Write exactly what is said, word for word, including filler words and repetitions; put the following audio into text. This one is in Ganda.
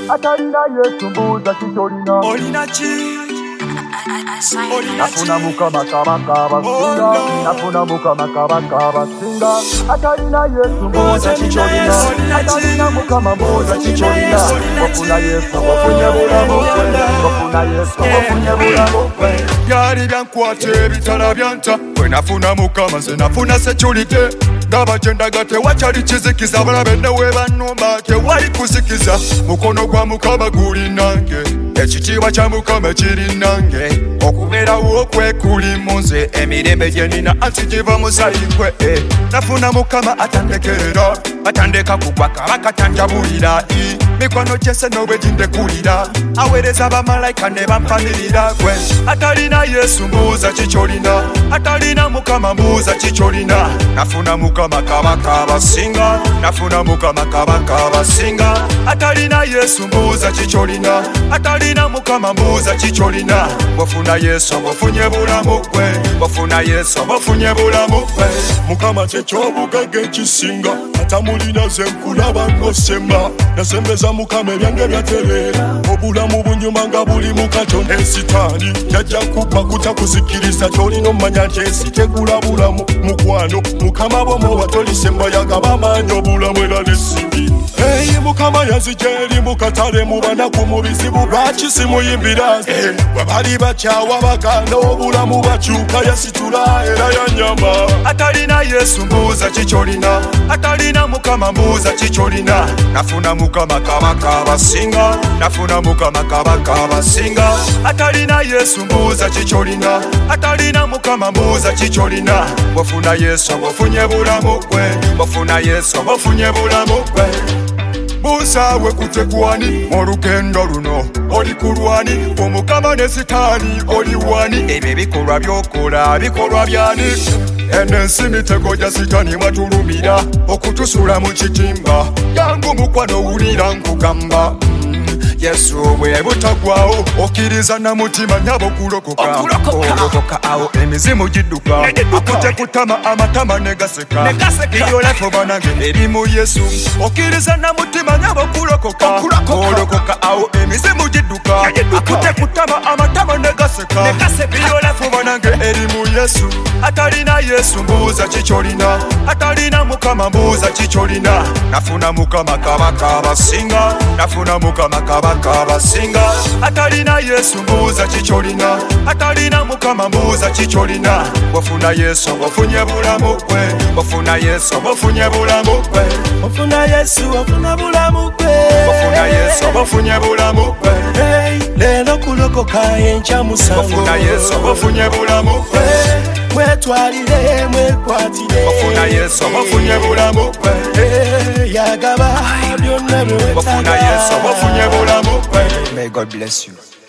atalina Yesu mbuuza kikyolina. Olina ki? Nafuna mukama kabaka abasinga, nafuna mukama kabaka abasinga, atalina Yesu mbuuza kikyolina, atalina mukama mbuuza kikyolina. Wafuna Yesu wafunye bulamu bwe, wafuna Yesu wafunye bulamu bwe. Byali byankwata ebitala byanta, bwe nafuna mukama nze nafuna security. Ndaba gye ndaga tewakyali kizikiza, abalabe ne we bannumba tewali kuzikiza. Mukono gwa mukama guli nange, ekitiibwa kya mukama kiri nange. Okubeerawo kwe kuli mu nze, emirembe gye nina anti giva mu sayingwe. Nafuna mukama atandekerera, atandeka kugwa kabaka tanjabulira. Mikwano gyese n'obwe gindekulira, aweereza bamalayika ne bampanirira. Gwe atalina Yesu mbuuza kikyolina, atalina mukama mbuuza kikyolina. Nafuna mukama kabaka abasinga, nafuna mukama kabaka abasinga. Atalina Yesu mbuuza kikyolina, atalina mukama mbuuza kikyolina. Bwofuna Yesu bofunye bulamu bwe, bwofuna Yesu bofunye bulamu bwe. Mukama kyekyobugagga ekisinga, atamulina ze nkulaba ng'osemba. Nasembeza mukama ebyange byatereera, obulamu bunyuma nga buli mu Katonda. Ensitaani yajja kubba kutakuzikiriza, kyolina omanya nti ensi tegula bulamu. Mukwano mukama bw'omuwa tolisemba, yagaba amaanyi obulamu era n'essimbi. Hey, mukama yazija eri mu katale mu banaku mu bizibu, lwaki simuyimbira nze? Bwe bali bakyawa bagaana obulamu bakyuka, yasitula era yanyama. Atalina Yesu mbuuza kikyolina, atalina mukama mbuuza kikyolina. Nafuna mukama kabaka abasinga, nafuna mukama kabaka abasinga. Atalina Yesu mbuuza kikyolina, atalina mukama mbuuza kikyolina. Bwofuna Yesu bofunye bulamu bwe, bwofuna Yesu bofunye bulamu bwe. Buusaawe kutekwani olugendo luno, oli kulwani? Omukama ne sitaani oli wani? Ebyo ebikolwa byokola bikolwa byani? Eno ensi mitego gya sitaani mwatulumira, okutusula mu kitimba. Jangu mukwano owulira nkugamba, Yesu bwe butagwawo, okkiriza na mutima nyabo kulokoka. Olokoka awo emizimu gidduka, akute kutama amatama ne gaseka. Iyo lafo banange eri mu Yesu, okkiriza na mutima nyabo kulokoka. Olokoka awo emizimu gidduka, akute kutama amatama ne gaseka. Iyo lafo banange eri mu Yesu. Atalina Yesu mbuuza kikyolina, atalina mukama mbuuza kikyolina. Nafuna mukama kabaka abasinga, nafuna mukama kabaka abasinga. Atalina Yesu mbuuza kikyolina, atalina mukama mbuuza kikyolina. Bwofuna Yesu bofunye bulamu bwe, bwofuna Yesu bofunye bulamu bwe. Bwofuna Yesu ofuna bulamu bwe, bwofuna Yesu bofunye bulamu bwe. Leero kulokoka enkya musango, bwofuna Yesu bofunye bulamu bwe. Mwetwalire mwekwatire, bwofuna Yesu bofunye bulamu bwe. Yagaba byonna bye weetaaga, bwofuna Yesu bofunye bulamu bwe. May God bless you.